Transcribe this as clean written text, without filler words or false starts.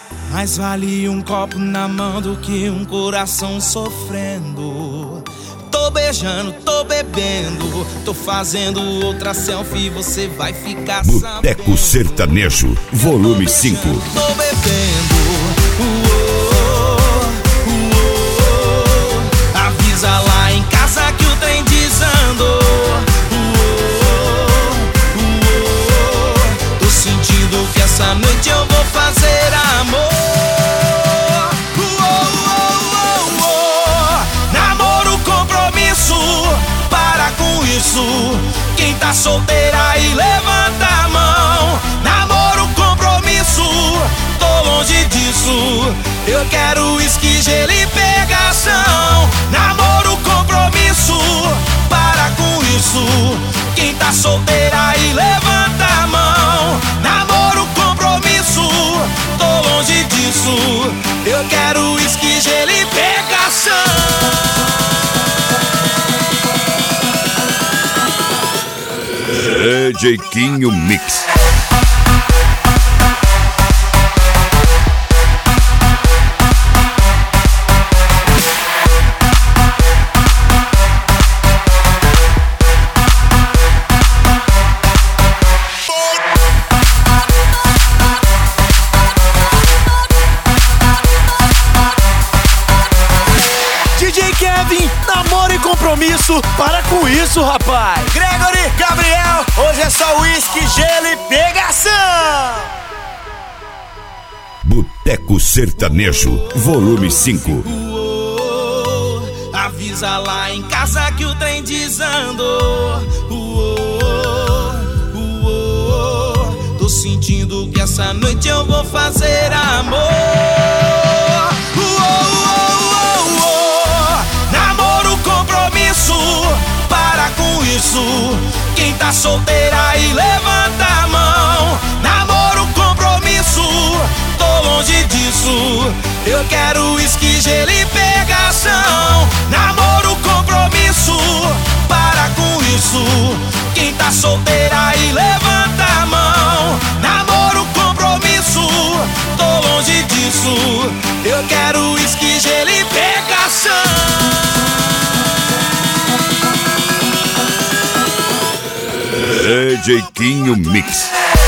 Mais vale um copo na mão do que um coração sofrendo. Tô beijando, tô bebendo, tô fazendo outra selfie, você vai ficar sabendo. Boteco Sertanejo, volume 5. Tô bebendo, avisa lá em casa que o trem desandou. Tô sentindo que essa noite eu vou fazer amor. Namoro, compromisso, para com isso. Quem tá solteira aí levanta a mão. Namoro, compromisso, tô longe disso. Eu quero uísque, gelo e pegação. Namoro, compromisso, para com isso. Quem tá solteira aí levanta a mão. Namoro, compromisso, tô longe disso. Eu quero uísque, gelo e pegação. DJ Quinho Mix. DJ Kevin, namoro e compromisso, para com isso, rapaz. Gregory, Gabriel, hoje é só uísque, gelo e pegação. Boteco Sertanejo, volume 5. Avisa lá em casa que o trem desandou. Tô sentindo que essa noite eu vou fazer amor. Namoro, compromisso, para com isso. Quem tá solteira aí levanta a mão. Namoro, compromisso, tô longe disso. Eu quero uísque, gelo e pegação. Namoro, compromisso, para com isso. Quem tá solteira aí levanta a mão. Namoro, compromisso, tô longe disso. Eu quero uísque, gelo e pegação. DJ Quinho Mix.